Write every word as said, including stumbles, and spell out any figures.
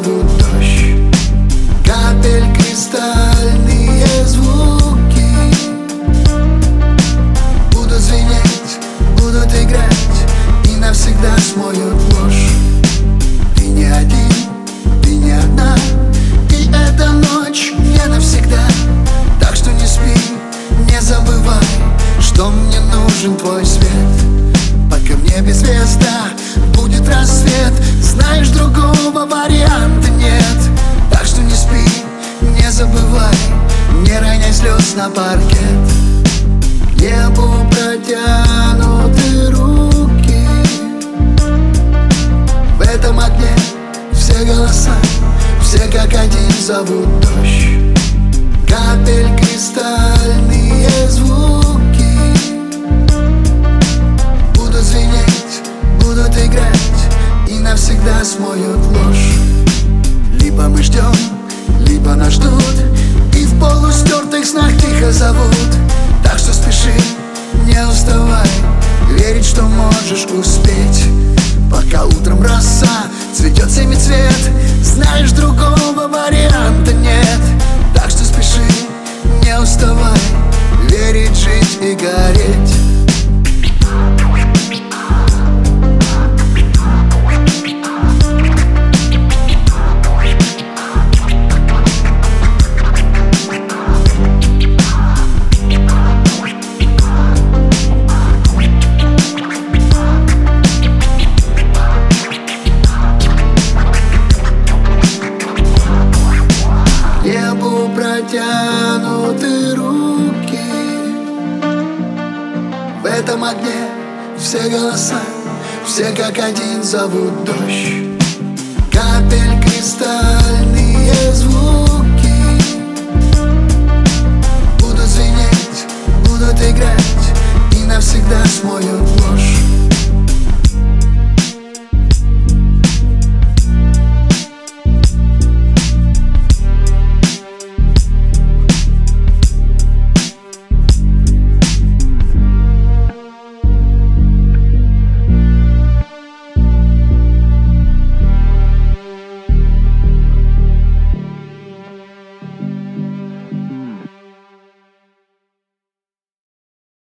зовут дождь. Капель, кристальные звуки будут звенеть, будут играть и навсегда смоют ложь. Ты не один, ты не одна, и эта ночь не навсегда. Так что не спи, не забывай, что мне нужен твой свет. Пока в небе звезда, будет рассвет. Знаешь, другого варианта нет. Так что не спи, не забывай, не роняй слез на паркет. К небу протянуты руки. В этом огне все голоса, все как один зовут дождь. Капель, кристальные звуки будут звенеть, будут играть и навсегда смоют ложь. Либо мы ждем, либо нас ждут, и в полустертых снах тихо зовут. Так что спеши, не уставай, верить, что можешь успеть. Пока утром роса цветет семицвет, знаешь, другого варианта нет. Так что спеши, не уставай, верить, жить и гореть. Протянуты руки. В этом огне все голоса, все как один зовут дождь. Капель,